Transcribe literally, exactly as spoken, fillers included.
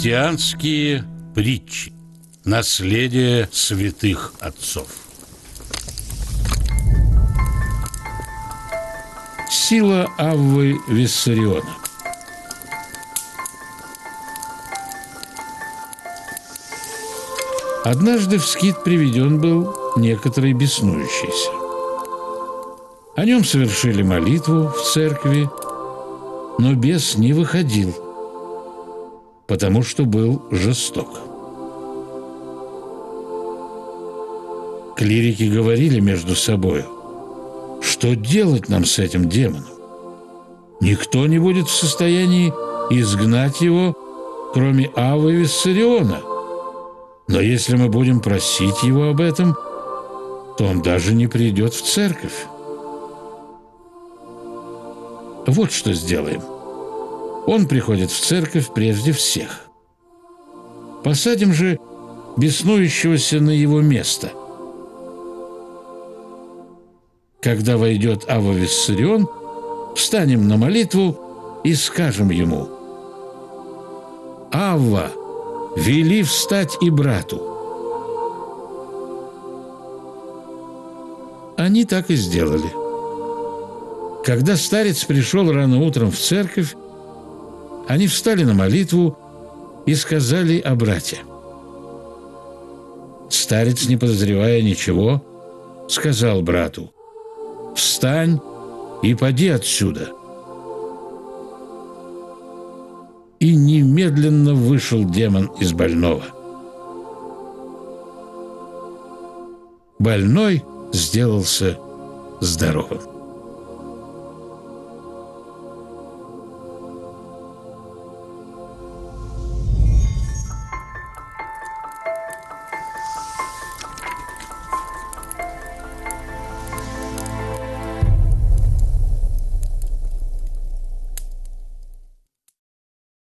Христианские притчи. Наследие святых отцов. Сила Аввы Виссариона. Однажды в скит приведен был некоторый беснующийся. О нем совершили молитву в церкви, но бес не выходил, потому что был жесток. Клирики говорили между собою: что делать нам с этим демоном? Никто не будет в состоянии изгнать его, кроме Аввы Виссариона. Но если мы будем просить его об этом, то он даже не придет в церковь. Вот что сделаем. Он приходит в церковь прежде всех. Посадим же беснующегося на его место. Когда войдет Авва Виссарион, встанем на молитву и скажем ему: «Авва, вели встать и брату». Они так и сделали. Когда старец пришел рано утром в церковь, они встали на молитву и сказали о брате. Старец, не подозревая ничего, сказал брату: «Встань и поди отсюда». И немедленно вышел демон из больного. Больной сделался здоровым.